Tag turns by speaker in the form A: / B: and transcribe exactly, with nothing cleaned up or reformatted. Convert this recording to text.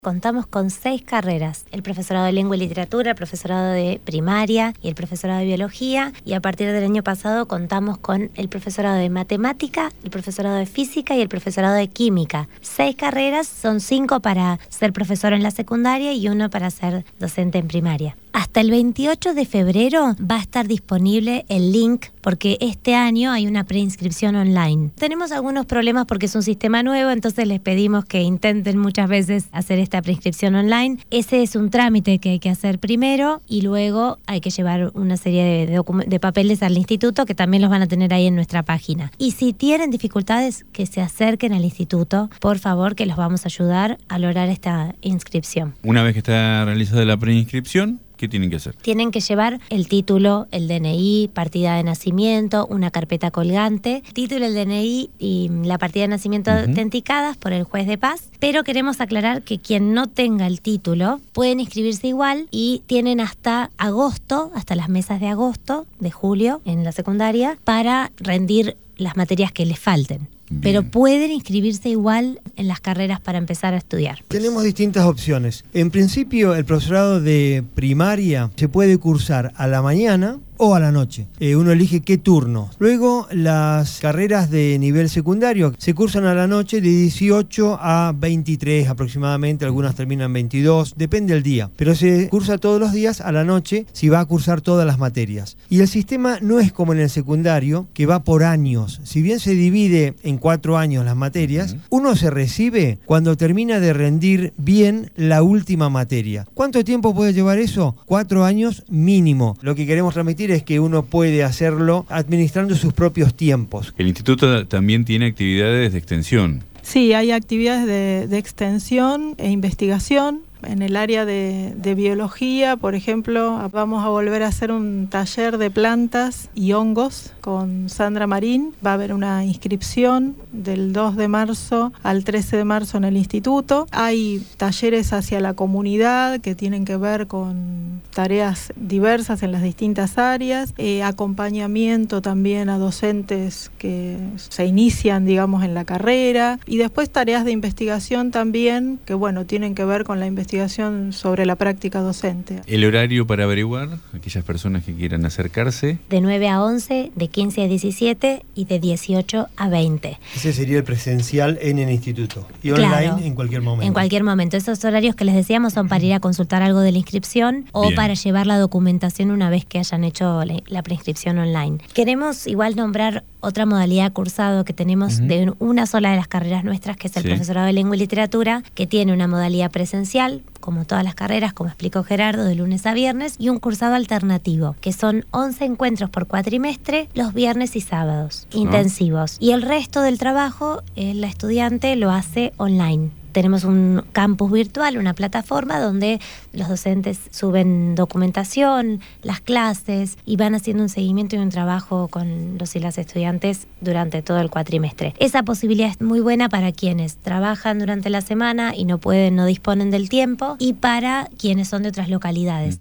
A: Contamos con seis carreras, el profesorado de lengua y literatura, el profesorado de primaria y el profesorado de biología, y a partir del año pasado contamos con el profesorado de matemática, el profesorado de física y el profesorado de química. Seis carreras, son cinco para ser profesor en la secundaria y uno para ser docente en primaria. Hasta el veintiocho de febrero va a estar disponible el link porque este año hay una preinscripción online. Tenemos algunos problemas porque es un sistema nuevo, entonces les pedimos que intenten muchas veces hacer esta preinscripción online. Ese es un trámite que hay que hacer primero y luego hay que llevar una serie de, de, de papeles al instituto que también los van a tener ahí en nuestra página. Y si tienen dificultades, que se acerquen al instituto, por favor, que los vamos a ayudar a lograr esta inscripción.
B: Una vez que está realizada la preinscripción, ¿qué tienen que hacer? Tienen
A: que llevar el título, el D N I, partida de nacimiento, una carpeta colgante, título, el D N I y la partida de nacimiento uh-huh. autenticadas por el juez de paz, pero queremos aclarar que quien no tenga el título pueden inscribirse igual y tienen hasta agosto, hasta las mesas de agosto, de julio, en la secundaria, para rendir las materias que les falten. Bien. Pero pueden inscribirse igual en las carreras para empezar a estudiar.
C: Tenemos distintas opciones. En principio, el profesorado de primaria se puede cursar a la mañana o a la noche. Eh, uno elige qué turno. Luego, las carreras de nivel secundario se cursan a la noche de dieciocho a veintitrés aproximadamente. Algunas terminan veintidós, depende del día. Pero se cursa todos los días a la noche si va a cursar todas las materias. Y el sistema no es como en el secundario, que va por años. Si bien se divide en cuatro años las materias, uh-huh. uno se recibe cuando termina de rendir bien la última materia. ¿Cuánto tiempo puede llevar eso? Cuatro años mínimo. Lo que queremos transmitir es que uno puede hacerlo administrando sus propios tiempos.
B: El instituto también tiene actividades de extensión.
D: Sí, hay actividades de, de extensión e investigación. En el área de, de biología, por ejemplo, vamos a volver a hacer un taller de plantas y hongos con Sandra Marín. Va a haber una inscripción del dos de marzo al trece de marzo en el instituto. Hay talleres hacia la comunidad que tienen que ver con tareas diversas en las distintas áreas. Eh, acompañamiento también a docentes que se inician, digamos, en la carrera. Y después tareas de investigación también que, bueno, tienen que ver con la investigación sobre la práctica docente.
B: ¿El horario para averiguar aquellas personas que quieran acercarse?
A: De nueve a once, de quince a diecisiete y de dieciocho a veinte.
C: Ese sería el presencial en el instituto. Y
A: claro,
C: online en cualquier momento.
A: En cualquier momento. Esos horarios que les decíamos son para ir a consultar algo de la inscripción o Bien. Para llevar la documentación una vez que hayan hecho la, la preinscripción online. Queremos igual nombrar otra modalidad de cursado que tenemos uh-huh. de una sola de las carreras nuestras, que es el sí. profesorado de lengua y literatura, que tiene una modalidad presencial, como todas las carreras, como explicó Gerardo, de lunes a viernes, y un cursado alternativo, que son once encuentros por cuatrimestre, los viernes y sábados, uh-huh. intensivos. Y el resto del trabajo, eh, la estudiante lo hace online. Tenemos un campus virtual, una plataforma donde los docentes suben documentación, las clases y van haciendo un seguimiento y un trabajo con los y las estudiantes durante todo el cuatrimestre. Esa posibilidad es muy buena para quienes trabajan durante la semana y no pueden, no disponen del tiempo, y para quienes son de otras localidades.